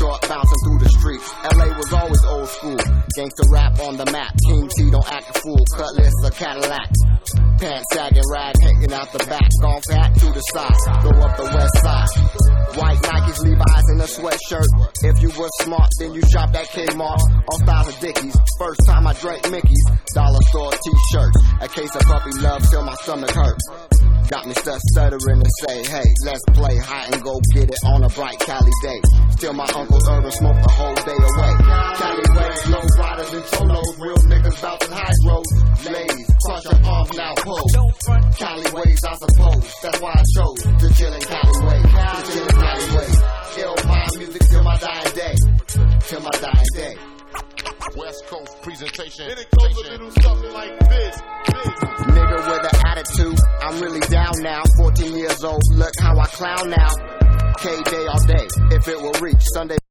short, bouncing through the streets. LA was always old school. Gangsta rap on the map. King T don't act a fool. Cutlass or Cadillac. Pants sagging, rag hanging out the back. Golf hat to the side. Go up the west side. White Nikes, Levi's, and a sweatshirt. If you were smart, then you shop at Kmart. All styles of Dickies. First time I drank Mickey's. Dollar store t-shirts. A case of puppy love till my stomach hurt. Got me stuttering to say, hey, let's play hide and go get it on a bright Cali day. Still my Uncle Urban smoked the whole day away. Cali ways, low riders and solos. Real niggas bouncing high roads. Ladies, crush your arms now, pose. Cali ways, I suppose. That's why I chose to chill in Cali ways. To chill in Cali ways. Ill mind music till my dying day. Till my dying day. West Coast presentation. And it goes a little something like this. Nigga with an attitude, I'm really down now. 14 years old, look how I clown now. K-Day all day, if it will reach Sunday.